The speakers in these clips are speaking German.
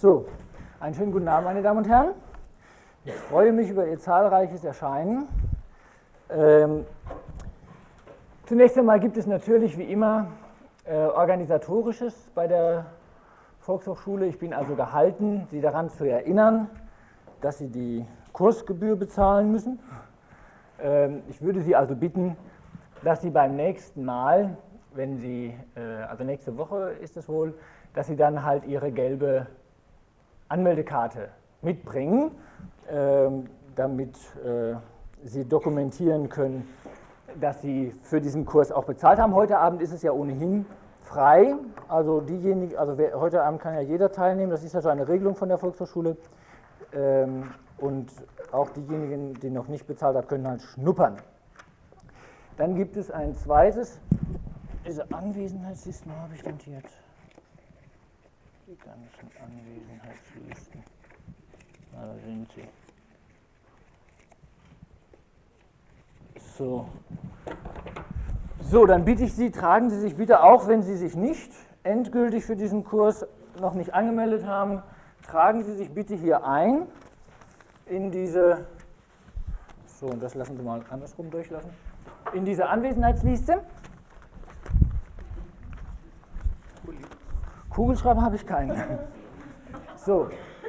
So, einen schönen guten Abend, meine Damen und Herren. Ich freue mich über Ihr zahlreiches Erscheinen. Zunächst einmal gibt es natürlich wie immer Organisatorisches bei der Volkshochschule. Ich bin also gehalten, Sie daran zu erinnern, dass Sie die Kursgebühr bezahlen müssen. Ich würde Sie also bitten, dass Sie beim nächsten Mal, wenn Sie, also nächste Woche ist es wohl, dass Sie dann halt Ihre gelbe Anmeldekarte mitbringen, damit Sie dokumentieren können, dass Sie für diesen Kurs auch bezahlt haben. Heute Abend ist es ja ohnehin frei, also diejenigen, also heute Abend kann ja jeder teilnehmen, das ist ja so eine Regelung von der Volkshochschule, und auch diejenigen, die noch nicht bezahlt haben, können halt schnuppern. Dann gibt es ein zweites, diese Anwesenheitslisten, wo habe ich denn hier jetzt? Die ganzen Anwesenheitslisten, da sind sie. So, dann bitte ich Sie, tragen Sie sich bitte auch, wenn Sie sich nicht endgültig für diesen Kurs noch nicht angemeldet haben, tragen Sie sich bitte hier ein in diese, so, und das lassen Sie mal andersrum durchlassen, in diese Anwesenheitsliste. Kugelschreiber habe ich keinen. So,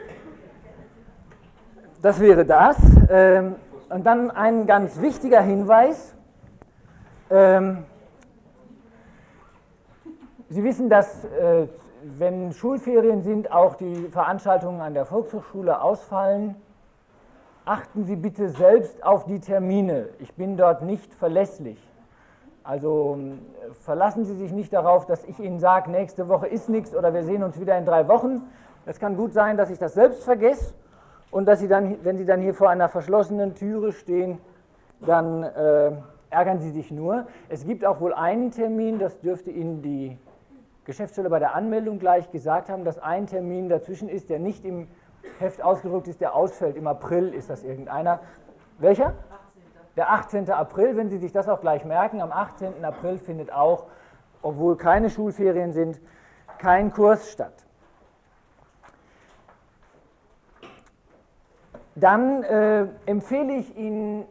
das wäre das. Und dann ein ganz wichtiger Hinweis. Sie wissen, dass, wenn Schulferien sind, auch die Veranstaltungen an der Volkshochschule ausfallen. Achten Sie bitte selbst auf die Termine. Ich bin dort nicht verlässlich. Also verlassen Sie sich nicht darauf, dass ich Ihnen sage, nächste Woche ist nichts oder wir sehen uns wieder in 3 Wochen. Es kann gut sein, dass ich das selbst vergesse und dass Sie dann, wenn Sie dann hier vor einer verschlossenen Türe stehen, dann ärgern Sie sich nur. Es gibt auch wohl einen Termin, das dürfte Ihnen die Geschäftsstelle bei der Anmeldung gleich gesagt haben, dass ein Termin dazwischen ist, der nicht im Heft ausgedruckt ist, der ausfällt. Im April ist das irgendeiner. Welcher? Der 18. April, wenn Sie sich das auch gleich merken, am 18. April findet auch, obwohl keine Schulferien sind, kein Kurs statt. Dann empfehle ich Ihnen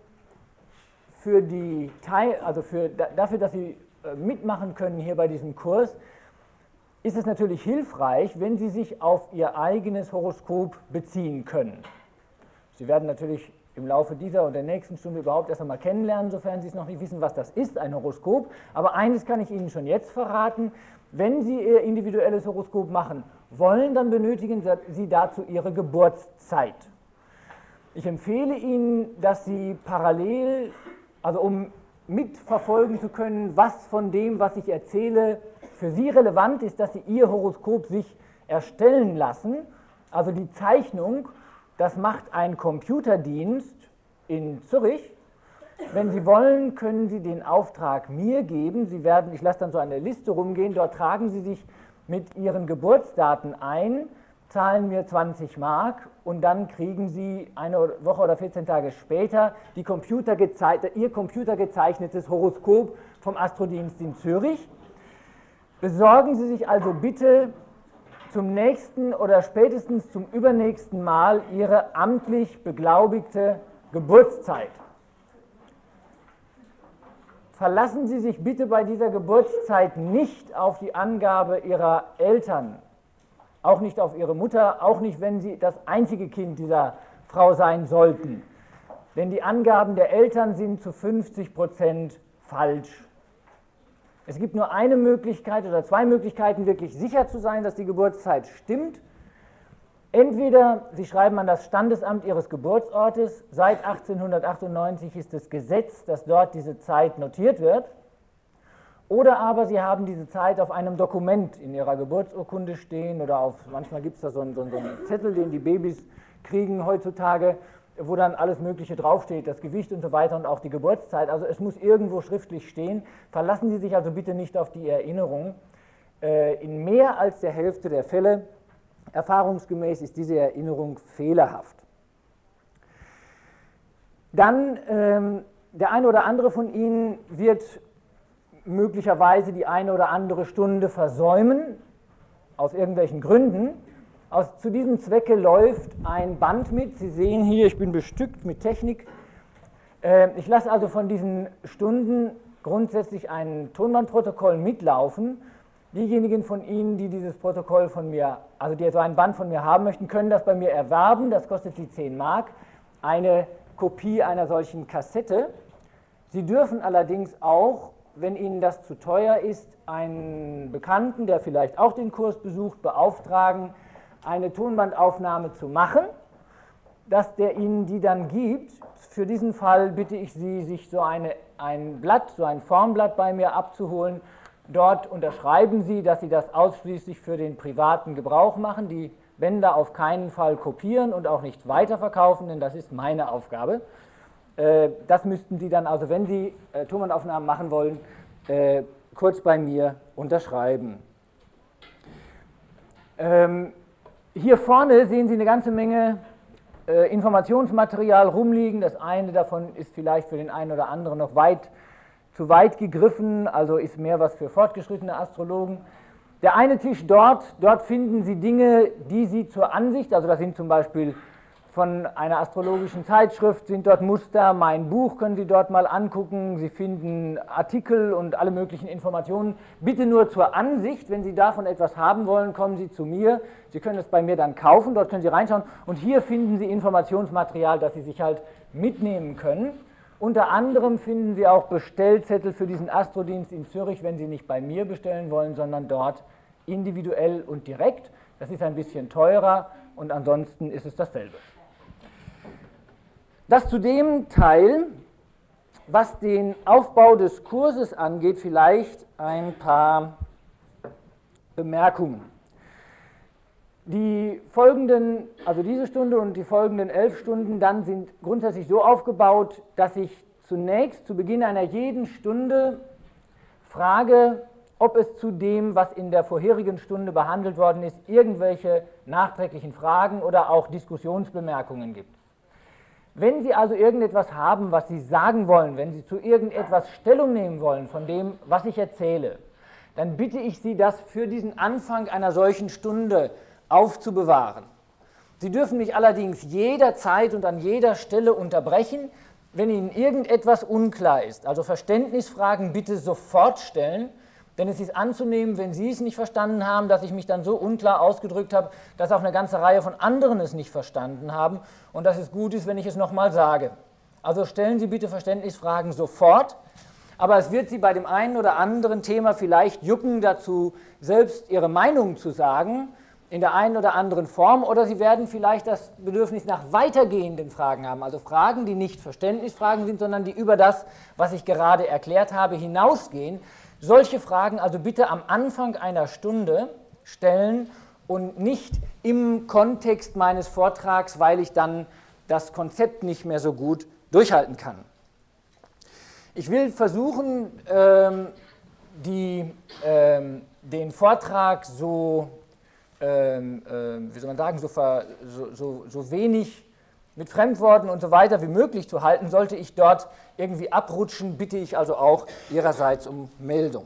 dafür, dass Sie mitmachen können hier bei diesem Kurs, ist es natürlich hilfreich, wenn Sie sich auf Ihr eigenes Horoskop beziehen können. Sie werden natürlich im Laufe dieser und der nächsten Stunde überhaupt erst einmal kennenlernen, sofern Sie es noch nicht wissen, was das ist, ein Horoskop. Aber eines kann ich Ihnen schon jetzt verraten: Wenn Sie Ihr individuelles Horoskop machen wollen, dann benötigen Sie dazu Ihre Geburtszeit. Ich empfehle Ihnen, dass Sie parallel, also um mitverfolgen zu können, was von dem, was ich erzähle, für Sie relevant ist, dass Sie Ihr Horoskop sich erstellen lassen. Also die Zeichnung, das macht ein Computerdienst in Zürich. Wenn Sie wollen, können Sie den Auftrag mir geben. Ich lasse dann so eine Liste rumgehen, dort tragen Sie sich mit Ihren Geburtsdaten ein, zahlen mir 20 Mark und dann kriegen Sie eine Woche oder 14 Tage später Ihr computergezeichnetes Horoskop vom Astrodienst in Zürich. Besorgen Sie sich also bitte zum nächsten oder spätestens zum übernächsten Mal Ihre amtlich beglaubigte Geburtszeit. Verlassen Sie sich bitte bei dieser Geburtszeit nicht auf die Angabe Ihrer Eltern, auch nicht auf Ihre Mutter, auch nicht, wenn Sie das einzige Kind dieser Frau sein sollten. Denn die Angaben der Eltern sind zu 50% falsch. Es gibt nur eine Möglichkeit oder 2 Möglichkeiten, wirklich sicher zu sein, dass die Geburtszeit stimmt. Entweder Sie schreiben an das Standesamt Ihres Geburtsortes, seit 1898 ist es Gesetz, dass dort diese Zeit notiert wird, oder aber Sie haben diese Zeit auf einem Dokument in Ihrer Geburtsurkunde stehen oder manchmal gibt es da so einen Zettel, den die Babys kriegen heutzutage, wo dann alles Mögliche draufsteht, das Gewicht und so weiter und auch die Geburtszeit. Also es muss irgendwo schriftlich stehen. Verlassen Sie sich also bitte nicht auf die Erinnerung. In mehr als der Hälfte der Fälle, erfahrungsgemäß, ist diese Erinnerung fehlerhaft. Dann, der eine oder andere von Ihnen wird möglicherweise die eine oder andere Stunde versäumen, aus irgendwelchen Gründen. Zu diesem Zwecke läuft ein Band mit. Sie sehen hier, ich bin bestückt mit Technik. Ich lasse also von diesen Stunden grundsätzlich ein Tonbandprotokoll mitlaufen. Diejenigen von Ihnen, die dieses Protokoll von mir, also die so ein Band von mir haben möchten, können das bei mir erwerben. Das kostet Sie 10 Mark. Eine Kopie einer solchen Kassette. Sie dürfen allerdings auch, wenn Ihnen das zu teuer ist, einen Bekannten, der vielleicht auch den Kurs besucht, beauftragen, eine Tonbandaufnahme zu machen, dass der Ihnen die dann gibt. Für diesen Fall bitte ich Sie, sich so ein Blatt, so ein Formblatt bei mir abzuholen. Dort unterschreiben Sie, dass Sie das ausschließlich für den privaten Gebrauch machen, die Bänder auf keinen Fall kopieren und auch nicht weiterverkaufen, denn das ist meine Aufgabe. Das müssten Sie dann, also wenn Sie Tonbandaufnahmen machen wollen, kurz bei mir unterschreiben. Hier vorne sehen Sie eine ganze Menge Informationsmaterial rumliegen. Das eine davon ist vielleicht für den einen oder anderen noch zu weit gegriffen, also ist mehr was für fortgeschrittene Astrologen. Der eine Tisch dort finden Sie Dinge, die Sie zur Ansicht, also das sind zum Beispiel von einer astrologischen Zeitschrift, sind dort Muster, mein Buch können Sie dort mal angucken, Sie finden Artikel und alle möglichen Informationen. Bitte nur zur Ansicht, wenn Sie davon etwas haben wollen, kommen Sie zu mir. Sie können es bei mir dann kaufen, dort können Sie reinschauen und hier finden Sie Informationsmaterial, das Sie sich halt mitnehmen können. Unter anderem finden Sie auch Bestellzettel für diesen Astrodienst in Zürich, wenn Sie nicht bei mir bestellen wollen, sondern dort individuell und direkt. Das ist ein bisschen teurer und ansonsten ist es dasselbe. Das zu dem Teil, was den Aufbau des Kurses angeht, vielleicht ein paar Bemerkungen. Die folgenden, also diese Stunde und die folgenden 11 Stunden dann sind grundsätzlich so aufgebaut, dass ich zunächst zu Beginn einer jeden Stunde frage, ob es zu dem, was in der vorherigen Stunde behandelt worden ist, irgendwelche nachträglichen Fragen oder auch Diskussionsbemerkungen gibt. Wenn Sie also irgendetwas haben, was Sie sagen wollen, wenn Sie zu irgendetwas Stellung nehmen wollen von dem, was ich erzähle, dann bitte ich Sie, das für diesen Anfang einer solchen Stunde aufzubewahren. Sie dürfen mich allerdings jederzeit und an jeder Stelle unterbrechen, wenn Ihnen irgendetwas unklar ist. Also Verständnisfragen bitte sofort stellen, denn es ist anzunehmen, wenn Sie es nicht verstanden haben, dass ich mich dann so unklar ausgedrückt habe, dass auch eine ganze Reihe von anderen es nicht verstanden haben und dass es gut ist, wenn ich es nochmal sage. Also stellen Sie bitte Verständnisfragen sofort, aber es wird Sie bei dem einen oder anderen Thema vielleicht jucken, dazu selbst Ihre Meinung zu sagen, in der einen oder anderen Form, oder Sie werden vielleicht das Bedürfnis nach weitergehenden Fragen haben, also Fragen, die nicht Verständnisfragen sind, sondern die über das, was ich gerade erklärt habe, hinausgehen. Solche Fragen also bitte am Anfang einer Stunde stellen und nicht im Kontext meines Vortrags, weil ich dann das Konzept nicht mehr so gut durchhalten kann. Ich will versuchen, den Vortrag so, wie soll man sagen, so wenig mit Fremdworten und so weiter wie möglich zu halten. Sollte ich dort irgendwie abrutschen, bitte ich also auch Ihrerseits um Meldung.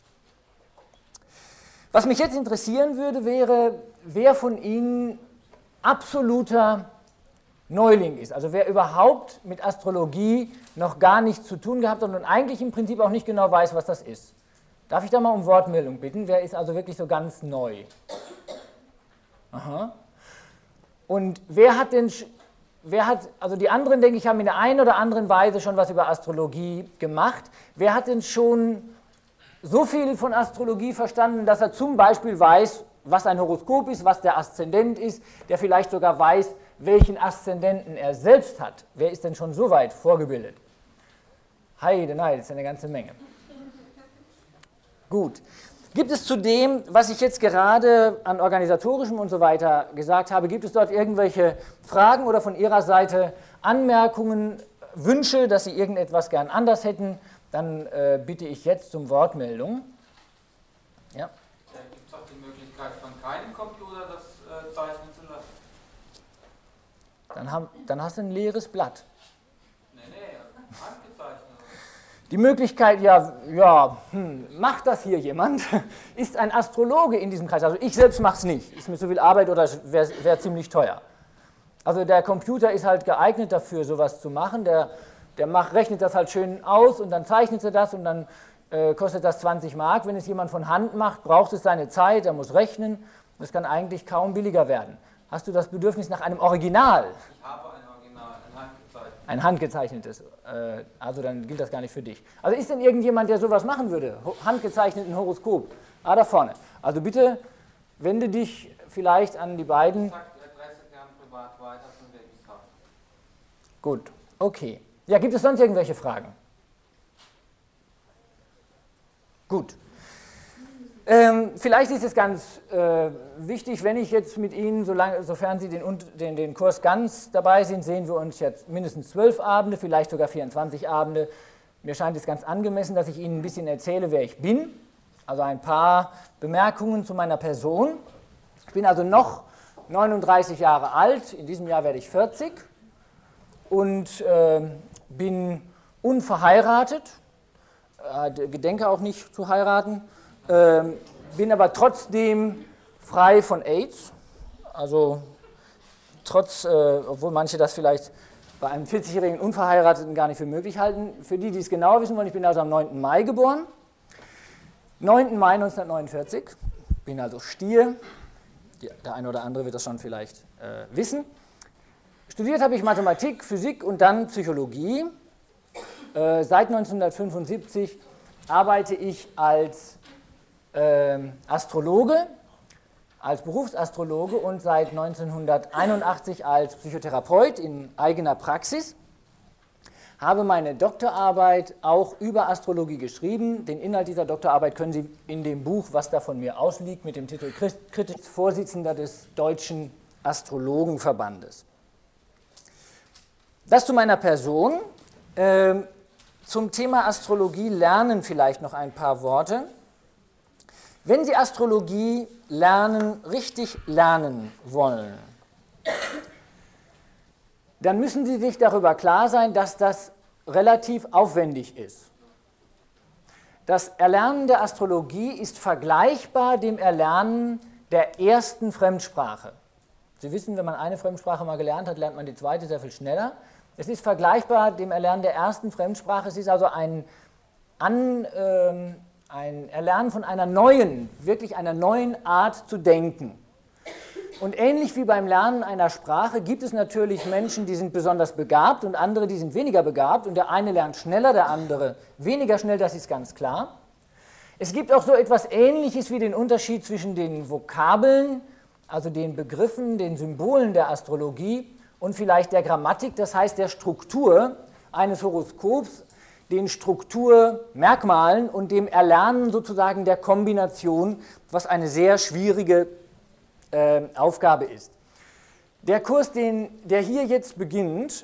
Was mich jetzt interessieren würde, wäre, wer von Ihnen absoluter Neuling ist, also wer überhaupt mit Astrologie noch gar nichts zu tun gehabt hat und eigentlich im Prinzip auch nicht genau weiß, was das ist. Darf ich da mal um Wortmeldung bitten? Wer ist also wirklich so ganz neu? Aha. Und also die anderen, denke ich, haben in der einen oder anderen Weise schon was über Astrologie gemacht. Wer hat denn schon so viel von Astrologie verstanden, dass er zum Beispiel weiß, was ein Horoskop ist, was der Aszendent ist, der vielleicht sogar weiß, welchen Aszendenten er selbst hat? Wer ist denn schon so weit vorgebildet? Heide, nein, das ist eine ganze Menge. Gut. Gibt es zu dem, was ich jetzt gerade an organisatorischem und so weiter gesagt habe, gibt es dort irgendwelche Fragen oder von Ihrer Seite Anmerkungen, Wünsche, dass Sie irgendetwas gern anders hätten? Dann bitte ich jetzt um Wortmeldung. Ja? Gibt es auch die Möglichkeit, von keinem Computer das zeichnen zu lassen? Dann hast du ein leeres Blatt. Nee, handgezeichnet. Die Möglichkeit, macht das hier jemand? Ist ein Astrologe in diesem Kreis? Also ich selbst mache es nicht, ist mir zu viel Arbeit oder wäre ziemlich teuer. Also der Computer ist halt geeignet dafür, sowas zu machen, der rechnet das halt schön aus und dann zeichnet er das und dann kostet das 20 Mark. Wenn es jemand von Hand macht, braucht es seine Zeit, er muss rechnen, das kann eigentlich kaum billiger werden. Hast du das Bedürfnis nach einem Original? Ich habe ein Original, ein handgezeichnetes, also dann gilt das gar nicht für dich. Also ist denn irgendjemand, der sowas machen würde? Handgezeichneten Horoskop? Da vorne. Also bitte wende dich vielleicht an die beiden. Sagt die Adresse gern privat weiter von Wilhelmshaven. Gut, okay. Ja, gibt es sonst irgendwelche Fragen? Gut. Vielleicht ist es ganz wichtig, wenn ich jetzt mit Ihnen, sofern Sie den Kurs ganz dabei sind, sehen wir uns jetzt mindestens 12 Abende, vielleicht sogar 24 Abende. Mir scheint es ganz angemessen, dass ich Ihnen ein bisschen erzähle, wer ich bin. Also ein paar Bemerkungen zu meiner Person. Ich bin also noch 39 Jahre alt, in diesem Jahr werde ich 40 und bin unverheiratet, gedenke auch nicht zu heiraten. Bin aber trotzdem frei von AIDS, also obwohl manche das vielleicht bei einem 40-jährigen Unverheirateten gar nicht für möglich halten. Für die, die es genauer wissen wollen, ich bin also am 9. Mai geboren, 9. Mai 1949, bin also Stier, der eine oder andere wird das schon vielleicht wissen. Studiert habe ich Mathematik, Physik und dann Psychologie. Seit 1975 arbeite ich als Astrologe, als Berufsastrologe und seit 1981 als Psychotherapeut in eigener Praxis. Habe meine Doktorarbeit auch über Astrologie geschrieben. Den Inhalt dieser Doktorarbeit können Sie in dem Buch, was da von mir ausliegt, mit dem Titel Kritisch Vorsitzender des Deutschen Astrologenverbandes. Das zu meiner Person. Zum Thema Astrologie lernen vielleicht noch ein paar Worte. Wenn Sie Astrologie richtig lernen wollen, dann müssen Sie sich darüber klar sein, dass das relativ aufwendig ist. Das Erlernen der Astrologie ist vergleichbar dem Erlernen der ersten Fremdsprache. Sie wissen, wenn man eine Fremdsprache mal gelernt hat, lernt man die zweite sehr viel schneller. Es ist vergleichbar dem Erlernen der ersten Fremdsprache. Es ist also ein Erlernen von einer neuen, wirklich einer neuen Art zu denken. Und ähnlich wie beim Lernen einer Sprache gibt es natürlich Menschen, die sind besonders begabt und andere, die sind weniger begabt. Und der eine lernt schneller, der andere weniger schnell, das ist ganz klar. Es gibt auch so etwas Ähnliches wie den Unterschied zwischen den Vokabeln, also den Begriffen, den Symbolen der Astrologie und vielleicht der Grammatik, das heißt der Struktur eines Horoskops, den Strukturmerkmalen und dem Erlernen sozusagen der Kombination, was eine sehr schwierige Aufgabe ist. Der Kurs, der hier jetzt beginnt,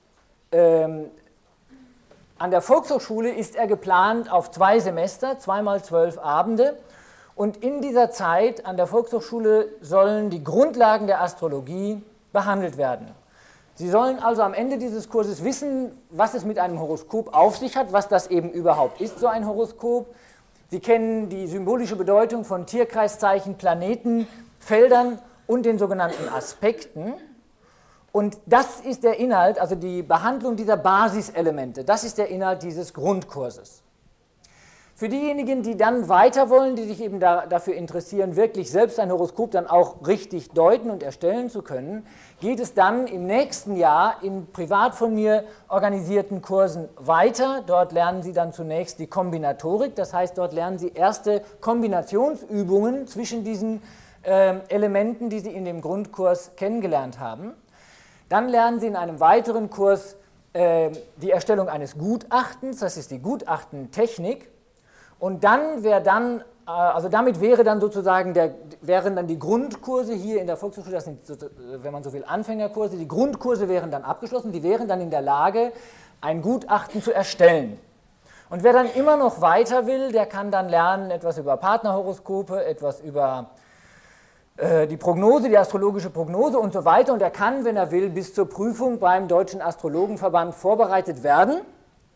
an der Volkshochschule ist er geplant auf 2 Semester, 2x12 Abende. Und in dieser Zeit an der Volkshochschule sollen die Grundlagen der Astrologie behandelt werden. Sie sollen also am Ende dieses Kurses wissen, was es mit einem Horoskop auf sich hat, was das eben überhaupt ist, so ein Horoskop. Sie kennen die symbolische Bedeutung von Tierkreiszeichen, Planeten, Feldern und den sogenannten Aspekten. Und das ist der Inhalt, also die Behandlung dieser Basiselemente, das ist der Inhalt dieses Grundkurses. Für diejenigen, die dann weiter wollen, die sich eben dafür interessieren, wirklich selbst ein Horoskop dann auch richtig deuten und erstellen zu können, geht es dann im nächsten Jahr in privat von mir organisierten Kursen weiter. Dort lernen Sie dann zunächst die Kombinatorik, das heißt, dort lernen Sie erste Kombinationsübungen zwischen diesen Elementen, die Sie in dem Grundkurs kennengelernt haben. Dann lernen Sie in einem weiteren Kurs die Erstellung eines Gutachtens, das ist die Gutachtentechnik. Und dann damit wären dann die Grundkurse hier in der Volkshochschule, das sind, wenn man so will, Anfängerkurse, die Grundkurse wären dann abgeschlossen, die wären dann in der Lage, ein Gutachten zu erstellen. Und wer dann immer noch weiter will, der kann dann lernen etwas über Partnerhoroskope, etwas über die Prognose, die astrologische Prognose und so weiter. Und er kann, wenn er will, bis zur Prüfung beim Deutschen Astrologenverband vorbereitet werden.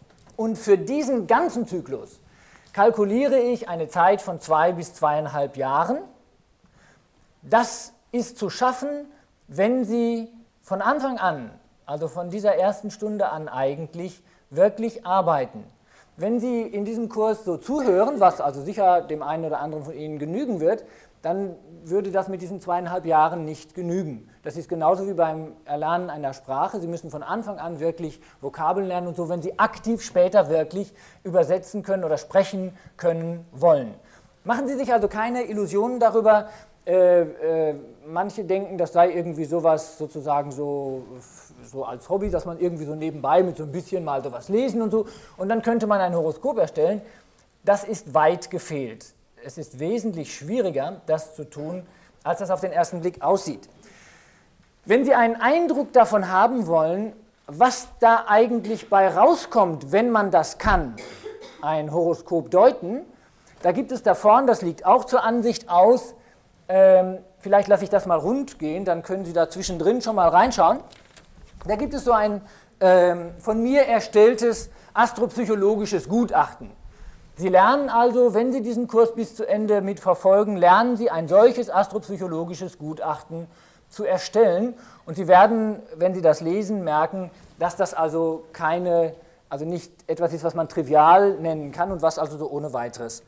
Und für diesen ganzen Zyklus kalkuliere ich eine Zeit von 2 bis 2,5 Jahren. Das ist zu schaffen, wenn Sie von Anfang an, also von dieser ersten Stunde an eigentlich, wirklich arbeiten. Wenn Sie in diesem Kurs so zuhören, was also sicher dem einen oder anderen von Ihnen genügen wird, dann würde das mit diesen 2,5 Jahren nicht genügen. Das ist genauso wie beim Erlernen einer Sprache. Sie müssen von Anfang an wirklich Vokabeln lernen und so, wenn Sie aktiv später wirklich übersetzen können oder sprechen können wollen. Machen Sie sich also keine Illusionen darüber. Manche denken, das sei irgendwie sowas sozusagen so als Hobby, dass man irgendwie so nebenbei mit so ein bisschen mal sowas lesen und so und dann könnte man ein Horoskop erstellen. Das ist weit gefehlt. Es ist wesentlich schwieriger, das zu tun, als das auf den ersten Blick aussieht. Wenn Sie einen Eindruck davon haben wollen, was da eigentlich bei rauskommt, wenn man das kann, ein Horoskop deuten, da gibt es da vorne, das liegt auch zur Ansicht aus, vielleicht lasse ich das mal rund gehen, dann können Sie da zwischendrin schon mal reinschauen. Da gibt es so ein von mir erstelltes astropsychologisches Gutachten. Sie lernen also, wenn Sie diesen Kurs bis zu Ende mitverfolgen, lernen Sie ein solches astropsychologisches Gutachten zu erstellen und Sie werden, wenn Sie das lesen, merken, dass das also nicht etwas ist, was man trivial nennen kann und was also so ohne weiteres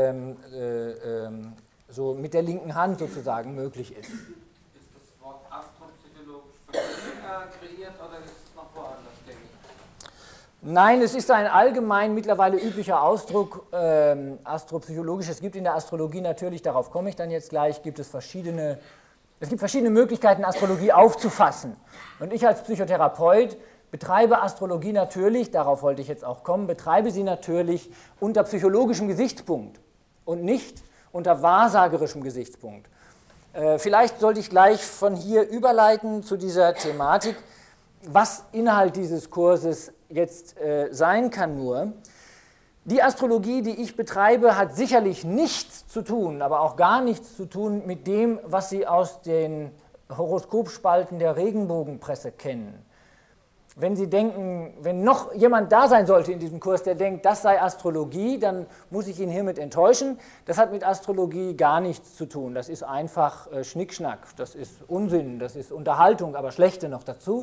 so mit der linken Hand sozusagen möglich ist. Ist das Wort astropsychologisch von Ihnen kreiert oder ist es noch woanders gängig? Nein, es ist ein allgemein mittlerweile üblicher Ausdruck, astropsychologisch. Es gibt in der Astrologie natürlich, darauf komme ich dann jetzt gleich, gibt es verschiedene Möglichkeiten, Astrologie aufzufassen. Und ich als Psychotherapeut betreibe Astrologie natürlich, darauf wollte ich jetzt auch kommen, betreibe sie natürlich unter psychologischem Gesichtspunkt und nicht unter wahrsagerischem Gesichtspunkt. Vielleicht sollte ich gleich von hier überleiten zu dieser Thematik, was Inhalt dieses Kurses jetzt sein kann nur. Die Astrologie, die ich betreibe, hat sicherlich nichts zu tun, aber auch gar nichts zu tun mit dem, was Sie aus den Horoskopspalten der Regenbogenpresse kennen. Wenn Sie denken, wenn noch jemand da sein sollte in diesem Kurs, der denkt, das sei Astrologie, dann muss ich ihn hiermit enttäuschen. Das hat mit Astrologie gar nichts zu tun. Das ist einfach Schnickschnack, das ist Unsinn, das ist Unterhaltung, aber schlechte noch dazu.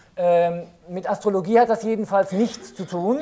Mit Astrologie hat das jedenfalls nichts zu tun.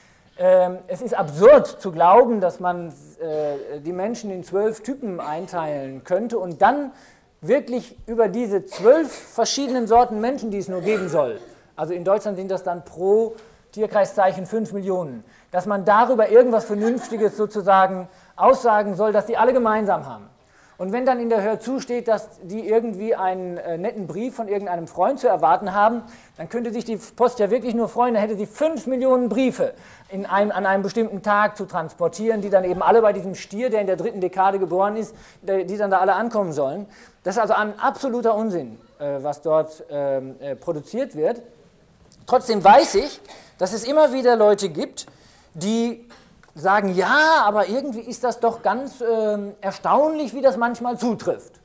Es ist absurd zu glauben, dass man die Menschen in 12 Typen einteilen könnte und dann wirklich über diese 12 verschiedenen Sorten Menschen, die es nur geben soll, also in Deutschland sind das dann pro Tierkreiszeichen 5 Millionen, dass man darüber irgendwas Vernünftiges sozusagen aussagen soll, dass die alle gemeinsam haben. Und wenn dann in der Hörzu steht, dass die irgendwie einen netten Brief von irgendeinem Freund zu erwarten haben, dann könnte sich die Post ja wirklich nur freuen, dann hätte sie 5 Millionen Briefe an einem bestimmten Tag zu transportieren, die dann eben alle bei diesem Stier, der in der 3. Dekade geboren ist, die dann da alle ankommen sollen. Das ist also ein absoluter Unsinn, was dort produziert wird. Trotzdem weiß ich, dass es immer wieder Leute gibt, die sagen, ja, aber irgendwie ist das doch ganz erstaunlich, wie das manchmal zutrifft.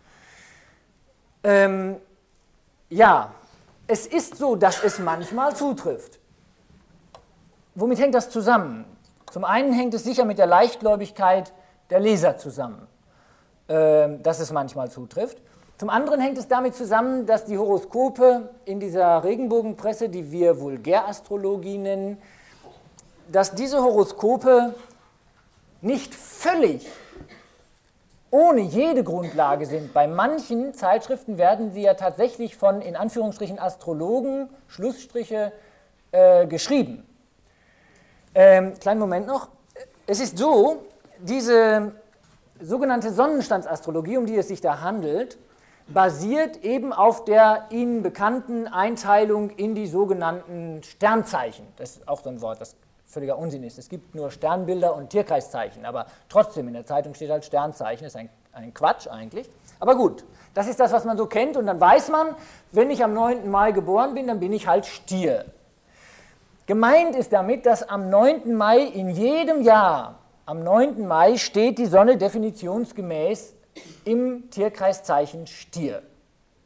Ja, es ist so, dass es manchmal zutrifft. Womit hängt das zusammen? Zum einen hängt es sicher mit der Leichtgläubigkeit der Leser zusammen, dass es manchmal zutrifft. Zum anderen hängt es damit zusammen, dass die Horoskope in dieser Regenbogenpresse, die wir Vulgärastrologie nennen, dass diese Horoskope nicht völlig ohne jede Grundlage sind. Bei manchen Zeitschriften werden sie ja tatsächlich von, in Anführungsstrichen, Astrologen, Schlussstriche, geschrieben. Kleinen Moment noch. Es ist so, diese sogenannte Sonnenstandsastrologie, um die es sich da handelt, basiert eben auf der Ihnen bekannten Einteilung in die sogenannten Sternzeichen. Das ist auch so ein Wort, das völliger Unsinn ist. Es gibt nur Sternbilder und Tierkreiszeichen, aber trotzdem in der Zeitung steht halt Sternzeichen. Das ist ein Quatsch eigentlich. Aber gut, das ist das, was man so kennt und dann weiß man, wenn ich am 9. Mai geboren bin, dann bin ich halt Stier. Gemeint ist damit, dass am 9. Mai in jedem Jahr, am 9. Mai steht die Sonne definitionsgemäß im Tierkreiszeichen Stier.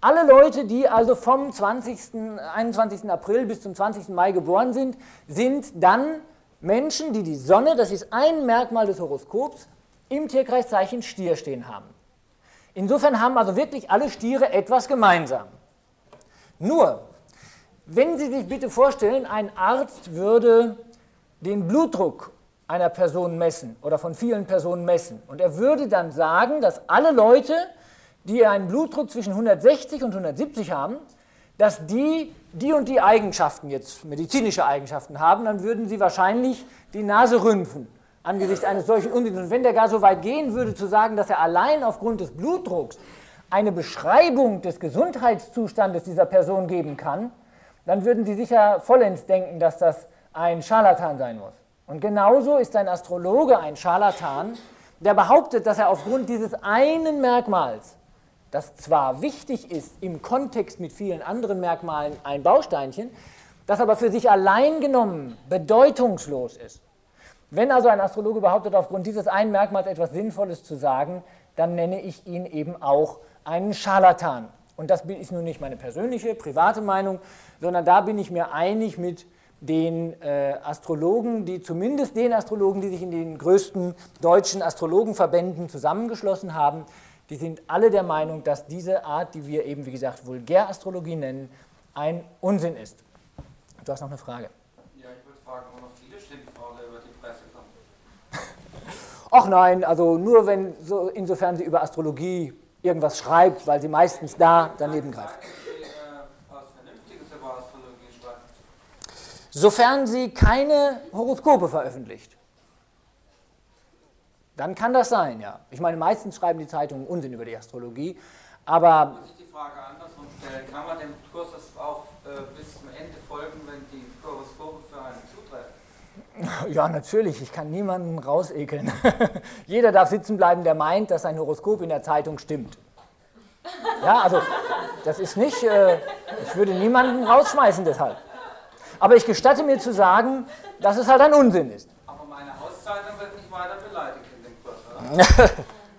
Alle Leute, die also vom 21. April bis zum 20. Mai geboren sind, sind dann Menschen, die die Sonne, das ist ein Merkmal des Horoskops, im Tierkreiszeichen Stier stehen haben. Insofern haben also wirklich alle Stiere etwas gemeinsam. Nur, wenn Sie sich bitte vorstellen, ein Arzt würde den Blutdruck einer Person messen oder von vielen Personen messen und er würde dann sagen, dass alle Leute, die einen Blutdruck zwischen 160 und 170 haben, dass die und die Eigenschaften, jetzt medizinische Eigenschaften haben, dann würden sie wahrscheinlich die Nase rümpfen angesichts eines solchen Unsinns. Und wenn der gar so weit gehen würde, zu sagen, dass er allein aufgrund des Blutdrucks eine Beschreibung des Gesundheitszustandes dieser Person geben kann, dann würden Sie sicher vollends denken, dass das ein Scharlatan sein muss. Und genauso ist ein Astrologe ein Scharlatan, der behauptet, dass er aufgrund dieses einen Merkmals, das zwar wichtig ist im Kontext mit vielen anderen Merkmalen ein Bausteinchen, das aber für sich allein genommen bedeutungslos ist. Wenn also ein Astrologe behauptet, aufgrund dieses einen Merkmals etwas Sinnvolles zu sagen, dann nenne ich ihn eben auch einen Scharlatan. Und das ist nun nicht meine persönliche, private Meinung, sondern da bin ich mir einig mit den Astrologen, zumindest den Astrologen, die sich in den größten deutschen Astrologenverbänden zusammengeschlossen haben, die sind alle der Meinung, dass diese Art, die wir eben, wie gesagt, Vulgärastrologie nennen, ein Unsinn ist. Du hast noch eine Frage. Ja, ich würde fragen, ob noch viele Schimpfworte über die Presse kommen. Ach nein, also nur insofern sie über Astrologie irgendwas schreibt, weil sie meistens da daneben greift. Sofern sie keine Horoskope veröffentlicht. Dann kann das sein, ja. Ich meine, meistens schreiben die Zeitungen Unsinn über die Astrologie, aber... Muss ich die Frage andersrum stellen? Kann man dem Kurs auch bis zum Ende folgen, wenn die Horoskope für einen zutreffen? Ja, natürlich. Ich kann niemanden rausekeln. Jeder darf sitzen bleiben, der meint, dass sein Horoskop in der Zeitung stimmt. Ja, also, das ist nicht... ich würde niemanden rausschmeißen deshalb. Aber ich gestatte mir zu sagen, dass es halt ein Unsinn ist. Aber meine Auszeitung wird nicht weiter beleidigt in dem Kurs, oder?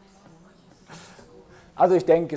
Also ich denke,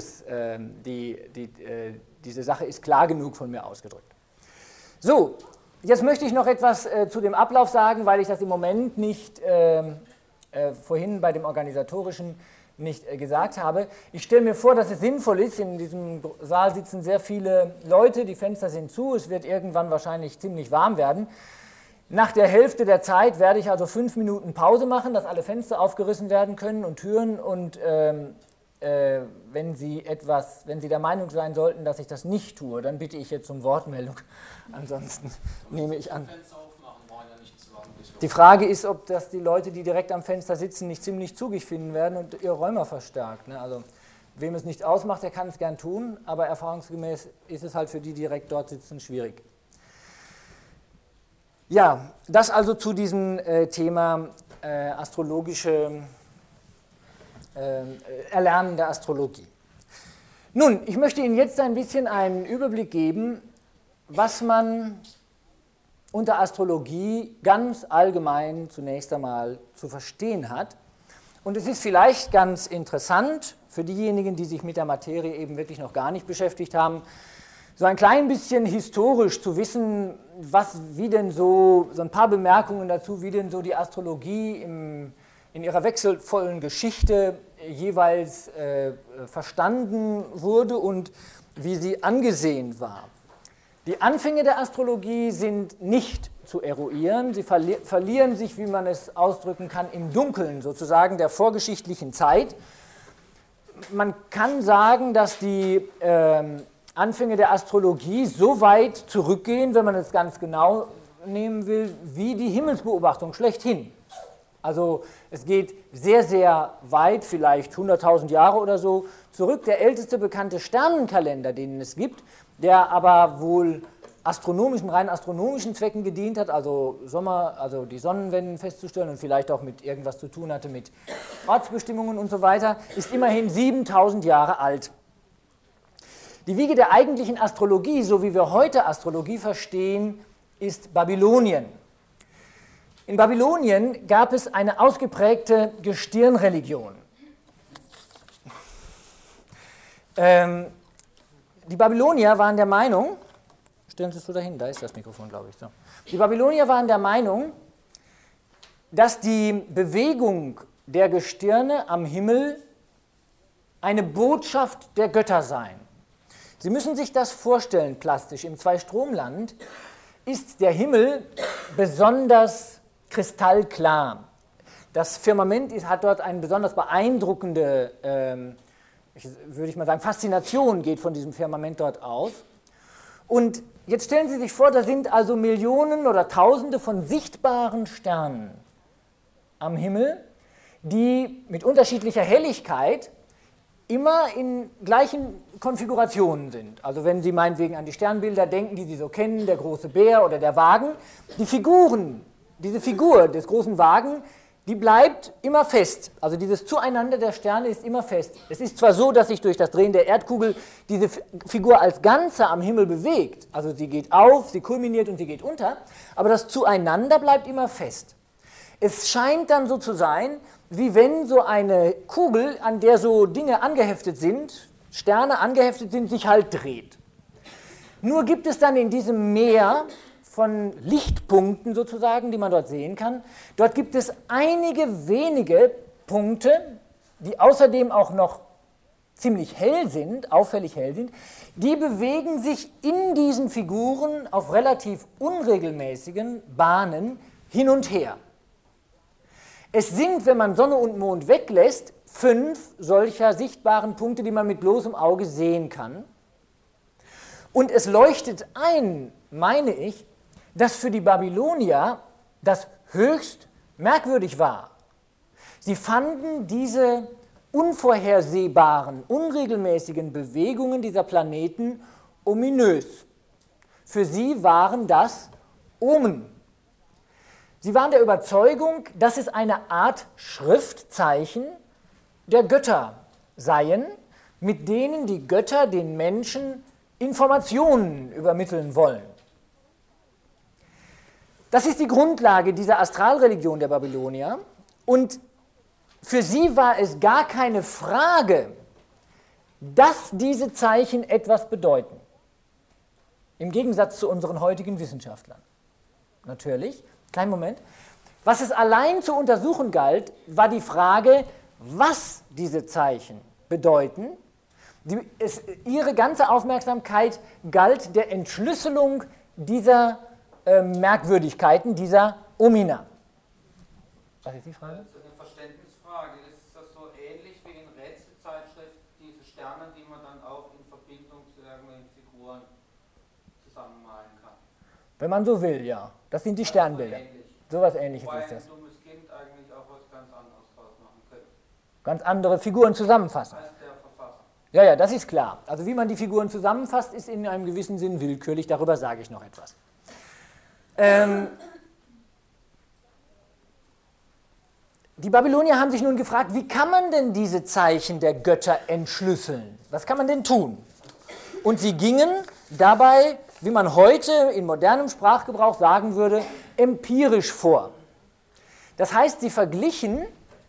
diese Sache ist klar genug von mir ausgedrückt. So, jetzt möchte ich noch etwas zu dem Ablauf sagen, weil ich das im Moment nicht vorhin bei dem Organisatorischen nicht gesagt habe. Ich stelle mir vor, dass es sinnvoll ist, in diesem Saal sitzen sehr viele Leute, die Fenster sind zu, es wird irgendwann wahrscheinlich ziemlich warm werden. Nach der Hälfte der Zeit werde ich also 5 Minuten Pause machen, dass alle Fenster aufgerissen werden können und Türen und wenn Sie der Meinung sein sollten, dass ich das nicht tue, dann bitte ich jetzt um Wortmeldung. Ansonsten nehme ich an. Die Frage ist, ob das die Leute, die direkt am Fenster sitzen, nicht ziemlich zugig finden werden und ihr Rheuma verstärkt. Ne? Also wem es nicht ausmacht, der kann es gern tun, aber erfahrungsgemäß ist es halt für die, die direkt dort sitzen, schwierig. Ja, das also zu diesem Thema astrologische Erlernen der Astrologie. Nun, ich möchte Ihnen jetzt ein bisschen einen Überblick geben, was man unter Astrologie ganz allgemein zunächst einmal zu verstehen hat. Und es ist vielleicht ganz interessant für diejenigen, die sich mit der Materie eben wirklich noch gar nicht beschäftigt haben, so ein klein bisschen historisch zu wissen, wie denn so ein paar Bemerkungen dazu, wie denn so die Astrologie in ihrer wechselvollen Geschichte jeweils verstanden wurde und wie sie angesehen war. Die Anfänge der Astrologie sind nicht zu eruieren, sie verlieren sich, wie man es ausdrücken kann, im Dunkeln sozusagen der vorgeschichtlichen Zeit. Man kann sagen, dass die Anfänge der Astrologie so weit zurückgehen, wenn man es ganz genau nehmen will, wie die Himmelsbeobachtung schlechthin. Also es geht sehr, sehr weit, vielleicht 100.000 Jahre oder so, zurück. Der älteste bekannte Sternenkalender, den es gibt, der aber wohl rein astronomischen Zwecken gedient hat, also die Sonnenwenden festzustellen und vielleicht auch mit irgendwas zu tun hatte mit Ortsbestimmungen und so weiter, ist immerhin 7.000 Jahre alt. Die Wiege der eigentlichen Astrologie, so wie wir heute Astrologie verstehen, ist Babylonien. In Babylonien gab es eine ausgeprägte Gestirnreligion. die Babylonier waren der Meinung, stellen Sie es so dahin, da ist das Mikrofon, glaube ich. So. Die Babylonier waren der Meinung, dass die Bewegung der Gestirne am Himmel eine Botschaft der Götter seien. Sie müssen sich das vorstellen, plastisch. Im Zweistromland ist der Himmel besonders kristallklar. Das Firmament hat dort eine besonders beeindruckende, würde ich mal sagen, Faszination geht von diesem Firmament dort aus. Und jetzt stellen Sie sich vor, da sind also Millionen oder Tausende von sichtbaren Sternen am Himmel, die mit unterschiedlicher Helligkeit immer in gleichen Konfigurationen sind. Also wenn Sie meinetwegen an die Sternbilder denken, die Sie so kennen, der große Bär oder der Wagen, die Figuren, diese Figur des großen Wagen, die bleibt immer fest. Also dieses Zueinander der Sterne ist immer fest. Es ist zwar so, dass sich durch das Drehen der Erdkugel diese Figur als Ganze am Himmel bewegt, also sie geht auf, sie kulminiert und sie geht unter, aber das Zueinander bleibt immer fest. Es scheint dann so zu sein, wie wenn so eine Kugel, an der so Dinge angeheftet sind, Sterne angeheftet sind, sich halt dreht. Nur gibt es dann in diesem Meer von Lichtpunkten sozusagen, die man dort sehen kann, dort gibt es einige wenige Punkte, die außerdem auch noch ziemlich hell sind, auffällig hell sind, die bewegen sich in diesen Figuren auf relativ unregelmäßigen Bahnen hin und her. Es sind, wenn man Sonne und Mond weglässt, 5 solcher sichtbaren Punkte, die man mit bloßem Auge sehen kann. Und es leuchtet ein, meine ich, dass für die Babylonier das höchst merkwürdig war. Sie fanden diese unvorhersehbaren, unregelmäßigen Bewegungen dieser Planeten ominös. Für sie waren das Omen. Sie waren der Überzeugung, dass es eine Art Schriftzeichen der Götter seien, mit denen die Götter den Menschen Informationen übermitteln wollen. Das ist die Grundlage dieser Astralreligion der Babylonier und für sie war es gar keine Frage, dass diese Zeichen etwas bedeuten. Im Gegensatz zu unseren heutigen Wissenschaftlern. Natürlich, kleinen Moment. Was es allein zu untersuchen galt, war die Frage, was diese Zeichen bedeuten. Ihre ganze Aufmerksamkeit galt der Entschlüsselung dieser Merkwürdigkeiten, dieser Omina. Was ist die Frage? Das ist eine Verständnisfrage. Ist das so ähnlich wie in Rätselzeitschriften, diese Sterne, die man dann auch in Verbindung zu irgendwelchen Figuren zusammenmalen kann? Wenn man so will, ja. Das sind die Sternbilder. So was Ähnliches ist das. Ein dummes Kind eigentlich auch was ganz anderes draus machen könnte. Ganz andere Figuren zusammenfassen. Das heißt der Verfasser. Ja, ja, das ist klar. Also wie man die Figuren zusammenfasst, ist in einem gewissen Sinn willkürlich. Darüber sage ich noch etwas. Die Babylonier haben sich nun gefragt, wie kann man denn diese Zeichen der Götter entschlüsseln? Was kann man denn tun? Und sie gingen dabei, wie man heute in modernem Sprachgebrauch sagen würde, empirisch vor. Das heißt, sie verglichen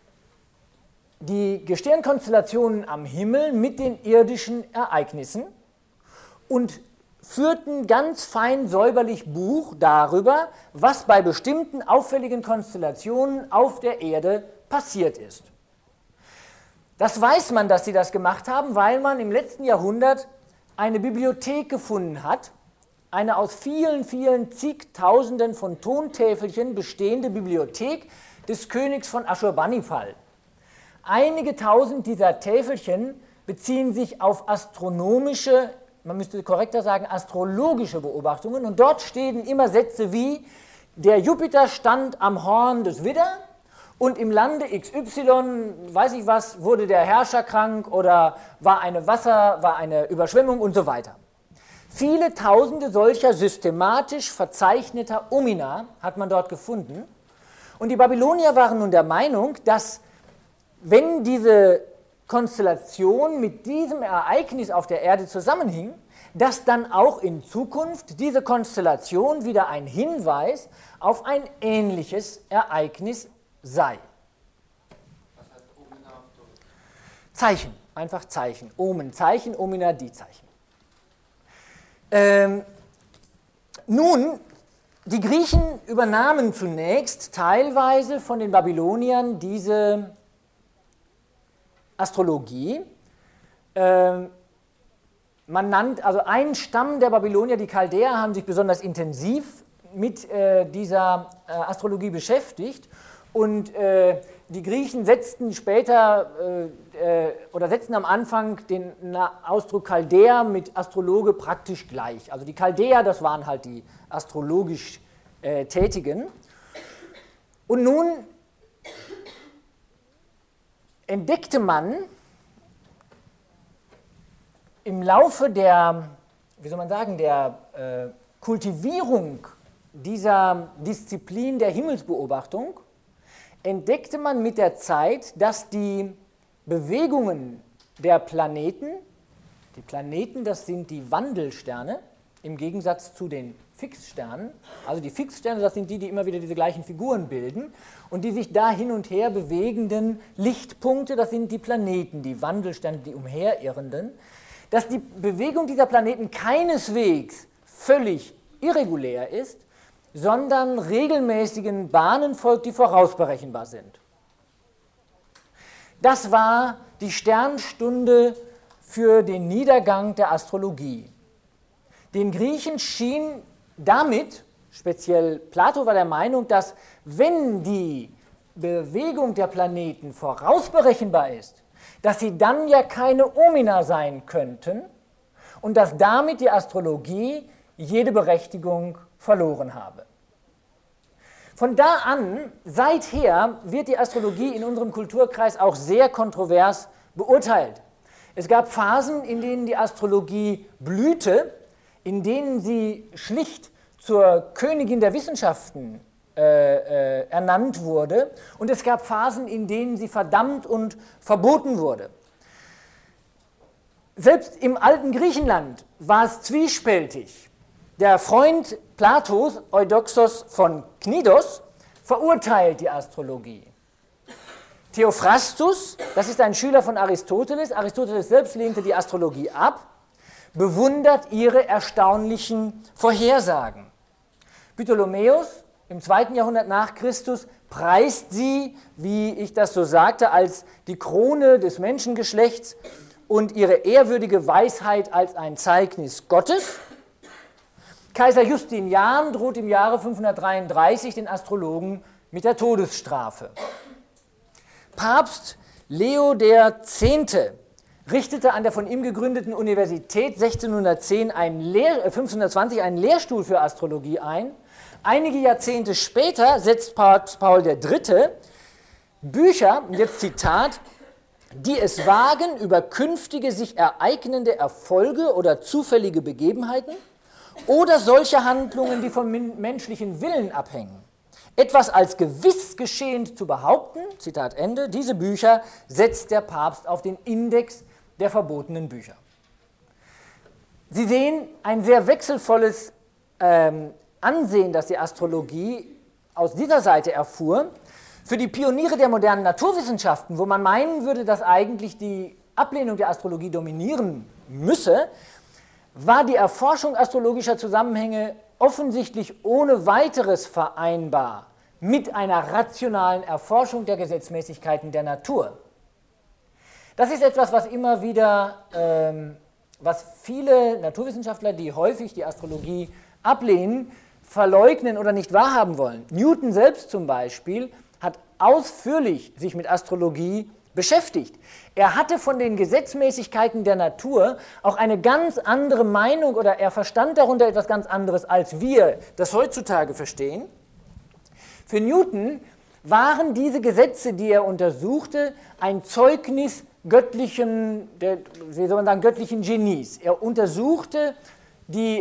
die Gestirnkonstellationen am Himmel mit den irdischen Ereignissen und führten ganz fein säuberlich Buch darüber, was bei bestimmten auffälligen Konstellationen auf der Erde passiert ist. Das weiß man, dass sie das gemacht haben, weil man im letzten Jahrhundert eine Bibliothek gefunden hat, eine aus vielen, vielen zigtausenden von Tontäfelchen bestehende Bibliothek des Königs von Aschurbanipal. Einige tausend dieser Täfelchen beziehen sich auf astronomische, man müsste korrekter sagen, astrologische Beobachtungen. Und dort stehen immer Sätze wie, der Jupiter stand am Horn des Widder und im Lande XY, weiß ich was, wurde der Herrscher krank oder war eine Überschwemmung und so weiter. Viele Tausende solcher systematisch verzeichneter Omina hat man dort gefunden. Und die Babylonier waren nun der Meinung, dass wenn diese Konstellation mit diesem Ereignis auf der Erde zusammenhing, dass dann auch in Zukunft diese Konstellation wieder ein Hinweis auf ein ähnliches Ereignis sei. Was heißt Omina auf Deutsch? Zeichen, einfach Zeichen. Omen, Zeichen, Omina, die Zeichen. Nun, die Griechen übernahmen zunächst teilweise von den Babyloniern diese Astrologie. Man nannt, also ein Stamm der Babylonier, die Chaldäer, haben sich besonders intensiv mit dieser Astrologie beschäftigt, und die Griechen setzten später oder setzten am Anfang den Ausdruck Chaldäer mit Astrologe praktisch gleich. Also die Chaldäer, das waren halt die astrologisch Tätigen. Und nun entdeckte man im Laufe der, wie soll man sagen, der Kultivierung dieser Disziplin der Himmelsbeobachtung, entdeckte man mit der Zeit, dass die Bewegungen der Planeten, die Planeten, das sind die Wandelsterne, im Gegensatz zu den Fixsternen, also die Fixsterne, das sind die, die immer wieder diese gleichen Figuren bilden, und die sich da hin und her bewegenden Lichtpunkte, das sind die Planeten, die Wandelsterne, die umherirrenden, dass die Bewegung dieser Planeten keineswegs völlig irregulär ist, sondern regelmäßigen Bahnen folgt, die vorausberechenbar sind. Das war die Sternstunde für den Niedergang der Astrologie. Den Griechen schien damit, speziell Plato war der Meinung, dass wenn die Bewegung der Planeten vorausberechenbar ist, dass sie dann ja keine Omina sein könnten und dass damit die Astrologie jede Berechtigung verloren habe. Von da an, seither, wird die Astrologie in unserem Kulturkreis auch sehr kontrovers beurteilt. Es gab Phasen, in denen die Astrologie blühte, in denen sie schlicht zur Königin der Wissenschaften ernannt wurde, und es gab Phasen, in denen sie verdammt und verboten wurde. Selbst im alten Griechenland war es zwiespältig. Der Freund Platos, Eudoxos von Knidos, verurteilt die Astrologie. Theophrastus, das ist ein Schüler von Aristoteles, Aristoteles selbst lehnte die Astrologie ab, bewundert ihre erstaunlichen Vorhersagen. Ptolemaeus im 2. Jahrhundert nach Christus preist sie, wie ich das so sagte, als die Krone des Menschengeschlechts und ihre ehrwürdige Weisheit als ein Zeugnis Gottes. Kaiser Justinian droht im Jahre 533 den Astrologen mit der Todesstrafe. Papst Leo X. richtete an der von ihm gegründeten Universität 1520 einen Lehrstuhl für Astrologie ein. Einige Jahrzehnte später setzt Papst Paul III. Bücher, jetzt Zitat, die es wagen, über künftige sich ereignende Erfolge oder zufällige Begebenheiten oder solche Handlungen, die vom menschlichen Willen abhängen, etwas als gewiss geschehend zu behaupten, Zitat Ende, diese Bücher setzt der Papst auf den Index der verbotenen Bücher. Sie sehen ein sehr wechselvolles Ansehen, das die Astrologie aus dieser Seite erfuhr. Für die Pioniere der modernen Naturwissenschaften, wo man meinen würde, dass eigentlich die Ablehnung der Astrologie dominieren müsse, war die Erforschung astrologischer Zusammenhänge offensichtlich ohne weiteres vereinbar mit einer rationalen Erforschung der Gesetzmäßigkeiten der Natur. Das ist etwas, was immer wieder, was viele Naturwissenschaftler, die häufig die Astrologie ablehnen, verleugnen oder nicht wahrhaben wollen. Newton selbst zum Beispiel hat ausführlich sich mit Astrologie beschäftigt. Er hatte von den Gesetzmäßigkeiten der Natur auch eine ganz andere Meinung, oder er verstand darunter etwas ganz anderes, als wir das heutzutage verstehen. Für Newton waren diese Gesetze, die er untersuchte, ein Zeugnis göttlichen Genies. Er untersuchte die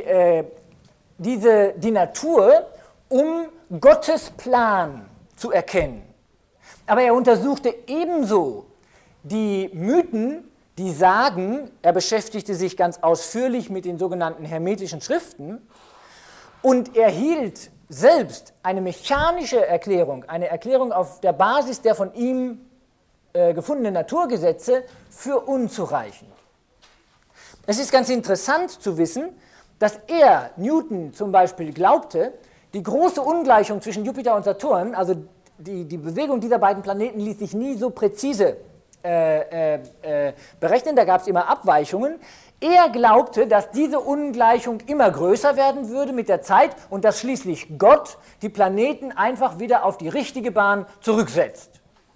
Natur, um Gottes Plan zu erkennen. Aber er untersuchte ebenso die Mythen, die Sagen, er beschäftigte sich ganz ausführlich mit den sogenannten hermetischen Schriften und erhielt selbst eine mechanische Erklärung, eine Erklärung auf der Basis der von ihm gefundenen Naturgesetze für unzureichend. Es ist ganz interessant zu wissen, dass er, Newton zum Beispiel, glaubte, die große Ungleichung zwischen Jupiter und Saturn, also die Bewegung dieser beiden Planeten ließ sich nie so präzise berechnen, da gab es immer Abweichungen. Er glaubte, dass diese Ungleichung immer größer werden würde mit der Zeit und dass schließlich Gott die Planeten einfach wieder auf die richtige Bahn zurücksetzt.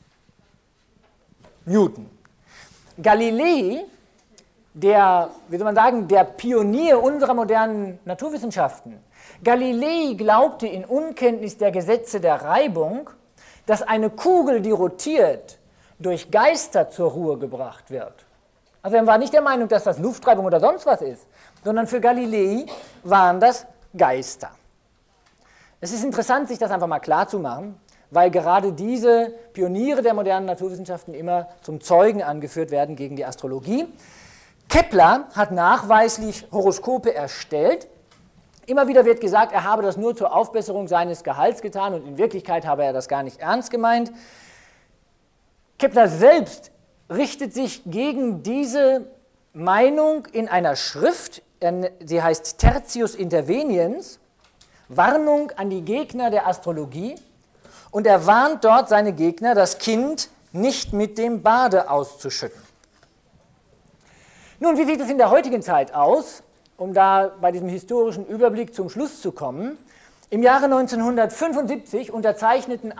Newton. Galilei, der, wie soll man sagen, der Pionier unserer modernen Naturwissenschaften, Galilei glaubte in Unkenntnis der Gesetze der Reibung, dass eine Kugel, die rotiert, durch Geister zur Ruhe gebracht wird. Also er war nicht der Meinung, dass das Luftreibung oder sonst was ist, sondern für Galilei waren das Geister. Es ist interessant, sich das einfach mal klar zu machen, weil gerade diese Pioniere der modernen Naturwissenschaften immer zum Zeugen angeführt werden gegen die Astrologie. Kepler hat nachweislich Horoskope erstellt. Immer wieder wird gesagt, er habe das nur zur Aufbesserung seines Gehalts getan und in Wirklichkeit habe er das gar nicht ernst gemeint. Kepler selbst richtet sich gegen diese Meinung in einer Schrift, sie heißt Tertius Interveniens, Warnung an die Gegner der Astrologie, und er warnt dort seine Gegner, das Kind nicht mit dem Bade auszuschütten. Nun, wie sieht es in der heutigen Zeit aus, um da bei diesem historischen Überblick zum Schluss zu kommen? Im Jahre 1975 unterzeichneten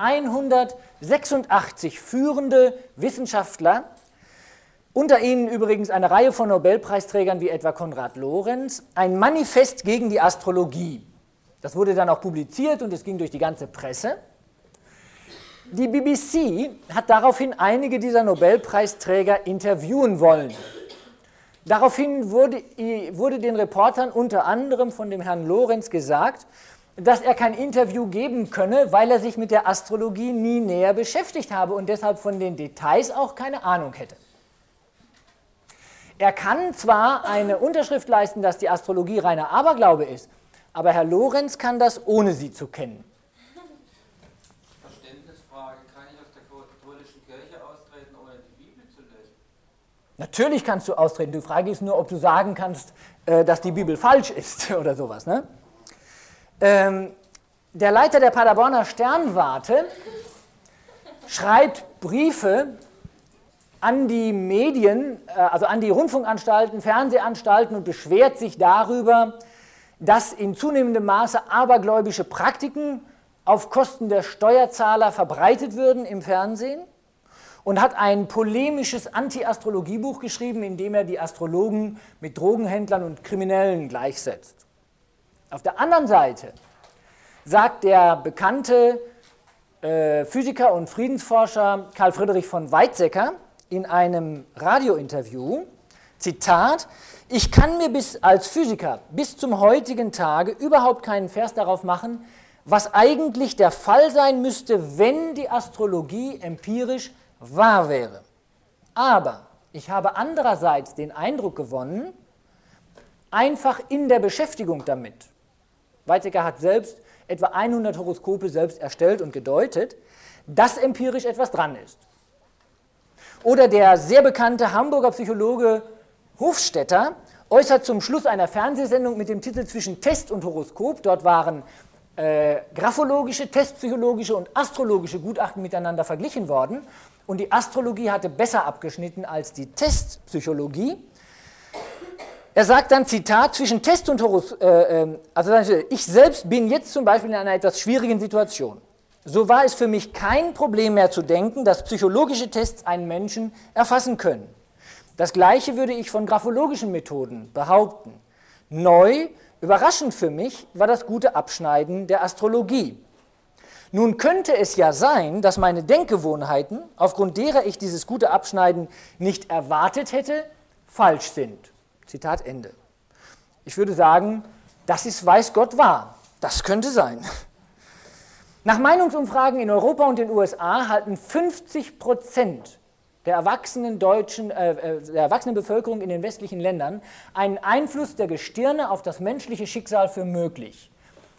186 führende Wissenschaftler, unter ihnen übrigens eine Reihe von Nobelpreisträgern wie etwa Konrad Lorenz, ein Manifest gegen die Astrologie. Das wurde dann auch publiziert und es ging durch die ganze Presse. Die BBC hat daraufhin einige dieser Nobelpreisträger interviewen wollen. Daraufhin wurde den Reportern unter anderem von dem Herrn Lorenz gesagt, dass er kein Interview geben könne, weil er sich mit der Astrologie nie näher beschäftigt habe und deshalb von den Details auch keine Ahnung hätte. Er kann zwar eine Unterschrift leisten, dass die Astrologie reiner Aberglaube ist, aber Herr Lorenz kann das, ohne sie zu kennen. Verständnisfrage, kann ich aus der katholischen Kirche austreten, ohne die Bibel zu lesen? Natürlich kannst du austreten, die Frage ist nur, ob du sagen kannst, dass die Bibel falsch ist oder sowas, ne? Der Leiter der Paderborner Sternwarte schreibt Briefe an die Medien, also an die Rundfunkanstalten, Fernsehanstalten und beschwert sich darüber, dass in zunehmendem Maße abergläubische Praktiken auf Kosten der Steuerzahler verbreitet würden im Fernsehen und hat ein polemisches Anti-Astrologie-Buch geschrieben, in dem er die Astrologen mit Drogenhändlern und Kriminellen gleichsetzt. Auf der anderen Seite sagt der bekannte Physiker und Friedensforscher Karl Friedrich von Weizsäcker in einem Radiointerview, Zitat, ich kann mir als Physiker bis zum heutigen Tage überhaupt keinen Vers darauf machen, was eigentlich der Fall sein müsste, wenn die Astrologie empirisch wahr wäre. Aber ich habe andererseits den Eindruck gewonnen, einfach in der Beschäftigung damit. Weizsäcker hat selbst etwa 100 Horoskope selbst erstellt und gedeutet, dass empirisch etwas dran ist. Oder der sehr bekannte Hamburger Psychologe Hofstetter äußert zum Schluss einer Fernsehsendung mit dem Titel Zwischen Test und Horoskop, dort waren graphologische, testpsychologische und astrologische Gutachten miteinander verglichen worden und die Astrologie hatte besser abgeschnitten als die Testpsychologie. Er sagt dann, Zitat, zwischen Test und Horoskop, also ich selbst bin jetzt zum Beispiel in einer etwas schwierigen Situation. So war es für mich kein Problem mehr zu denken, dass psychologische Tests einen Menschen erfassen können. Das Gleiche würde ich von graphologischen Methoden behaupten. Neu, überraschend für mich, war das gute Abschneiden der Astrologie. Nun könnte es ja sein, dass meine Denkgewohnheiten, aufgrund derer ich dieses gute Abschneiden nicht erwartet hätte, falsch sind. Zitat Ende. Ich würde sagen, das ist weiß Gott wahr. Das könnte sein. Nach Meinungsumfragen in Europa und den USA halten 50% der erwachsenen Bevölkerung in den westlichen Ländern einen Einfluss der Gestirne auf das menschliche Schicksal für möglich.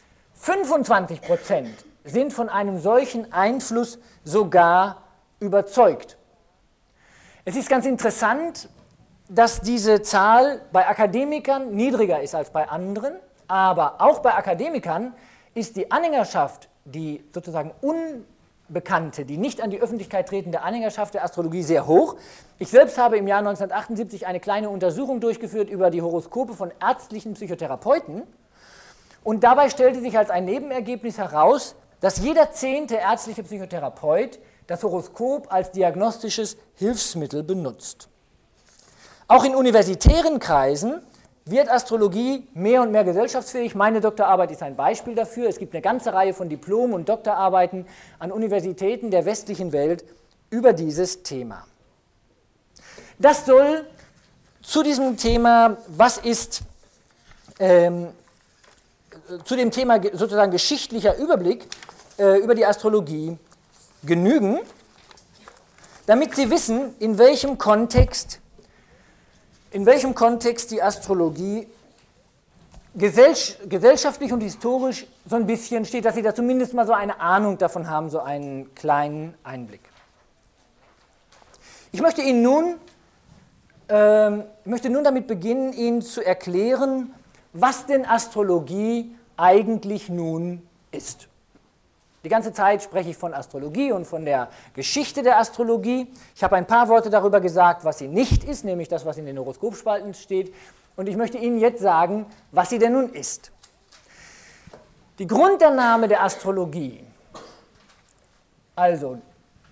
25% sind von einem solchen Einfluss sogar überzeugt. Es ist ganz interessant, dass diese Zahl bei Akademikern niedriger ist als bei anderen, aber auch bei Akademikern ist die Anhängerschaft, die sozusagen unbekannte, die nicht an die Öffentlichkeit tretende Anhängerschaft der Astrologie sehr hoch. Ich selbst habe im Jahr 1978 eine kleine Untersuchung durchgeführt über die Horoskope von ärztlichen Psychotherapeuten und dabei stellte sich als ein Nebenergebnis heraus, dass jeder 10. ärztliche Psychotherapeut das Horoskop als diagnostisches Hilfsmittel benutzt. Auch in universitären Kreisen wird Astrologie mehr und mehr gesellschaftsfähig. Meine Doktorarbeit ist ein Beispiel dafür. Es gibt eine ganze Reihe von Diplom- und Doktorarbeiten an Universitäten der westlichen Welt über dieses Thema. Das soll zu diesem Thema, zu dem Thema sozusagen geschichtlicher Überblick über die Astrologie genügen, damit Sie wissen, in welchem Kontext die Astrologie gesellschaftlich und historisch so ein bisschen steht, dass Sie da zumindest mal so eine Ahnung davon haben, so einen kleinen Einblick. Ich möchte nun damit beginnen, Ihnen zu erklären, was denn Astrologie eigentlich nun ist. Die ganze Zeit spreche ich von Astrologie und von der Geschichte der Astrologie. Ich habe ein paar Worte darüber gesagt, was sie nicht ist, nämlich das, was in den Horoskopspalten steht. Und ich möchte Ihnen jetzt sagen, was sie denn nun ist. Die Grundannahme der Astrologie, also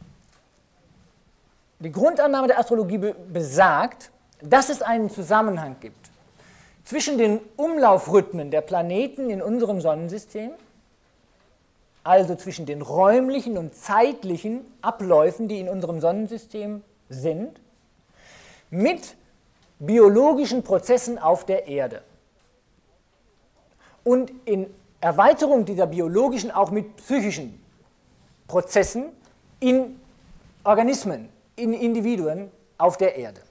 die Grundannahme der Astrologie besagt, dass es einen Zusammenhang gibt zwischen den Umlaufrhythmen der Planeten in unserem Sonnensystem, also zwischen den räumlichen und zeitlichen Abläufen, die in unserem Sonnensystem sind, mit biologischen Prozessen auf der Erde. Und in Erweiterung dieser biologischen auch mit psychischen Prozessen in Organismen, in Individuen auf der Erde.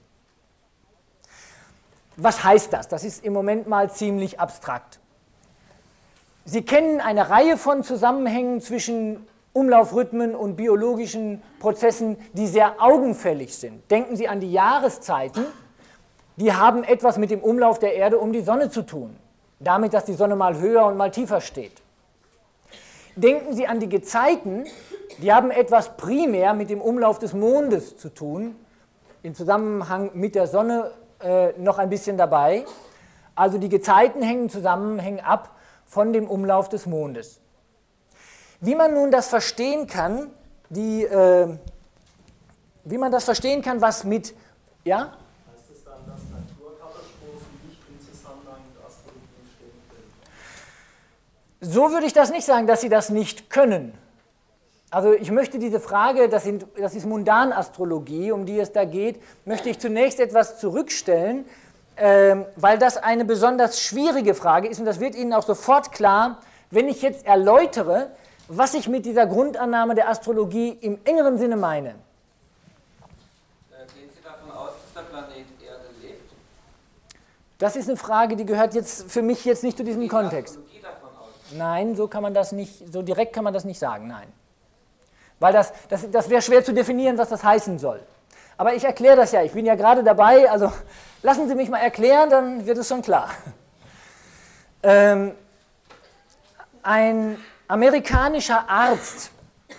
Was heißt das? Das ist im Moment mal ziemlich abstrakt. Sie kennen eine Reihe von Zusammenhängen zwischen Umlaufrhythmen und biologischen Prozessen, die sehr augenfällig sind. Denken Sie an die Jahreszeiten, die haben etwas mit dem Umlauf der Erde um die Sonne zu tun, damit, dass die Sonne mal höher und mal tiefer steht. Denken Sie an die Gezeiten, die haben etwas primär mit dem Umlauf des Mondes zu tun, im Zusammenhang mit der Sonne noch ein bisschen dabei. Also die Gezeiten hängen ab von dem Umlauf des Mondes. Wie man nun das verstehen kann, was mit, ja? Heißt es dann, dass Naturkatastrophen nicht im Zusammenhang mit Astrologie stehen können? So würde ich das nicht sagen, dass sie das nicht können. Also ich möchte diese Frage, das ist Mundanastrologie, um die es da geht, möchte ich zunächst etwas zurückstellen, weil das eine besonders schwierige Frage ist und das wird Ihnen auch sofort klar, wenn ich jetzt erläutere, was ich mit dieser Grundannahme der Astrologie im engeren Sinne meine. Gehen Sie davon aus, dass der Planet Erde lebt? Das ist eine Frage, die gehört jetzt für mich jetzt nicht zu diesem Kontext. Geht die Astrologie davon aus? Nein, so kann man das nicht, so direkt kann man das nicht sagen, nein. Weil das wäre schwer zu definieren, was das heißen soll. Aber ich erkläre das ja, ich bin ja gerade dabei, also lassen Sie mich mal erklären, dann wird es schon klar. Ein amerikanischer Arzt,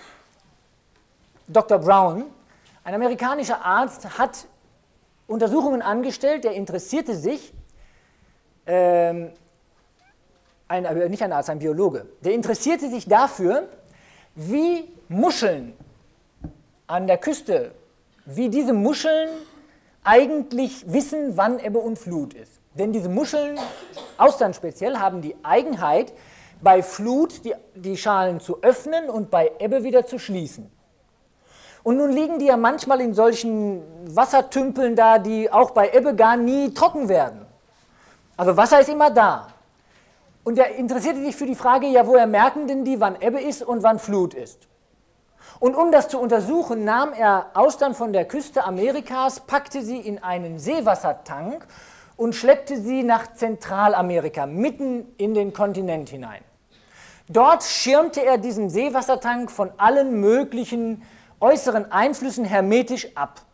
Dr. Brown, ein amerikanischer Arzt hat Untersuchungen angestellt, der interessierte sich, nicht ein Arzt, ein Biologe, der interessierte sich dafür, wie Muscheln an der Küste, wie diese Muscheln eigentlich wissen, wann Ebbe und Flut ist. Denn diese Muscheln, Austern speziell, haben die Eigenheit, bei Flut die Schalen zu öffnen und bei Ebbe wieder zu schließen. Und nun liegen die ja manchmal in solchen Wassertümpeln da, die auch bei Ebbe gar nie trocken werden. Also Wasser ist immer da. Und er interessierte sich für die Frage, ja, woher merken denn die, wann Ebbe ist und wann Flut ist? Und um das zu untersuchen, nahm er Austern von der Küste Amerikas, packte sie in einen Seewassertank und schleppte sie nach Zentralamerika, mitten in den Kontinent hinein. Dort schirmte er diesen Seewassertank von allen möglichen äußeren Einflüssen hermetisch ab.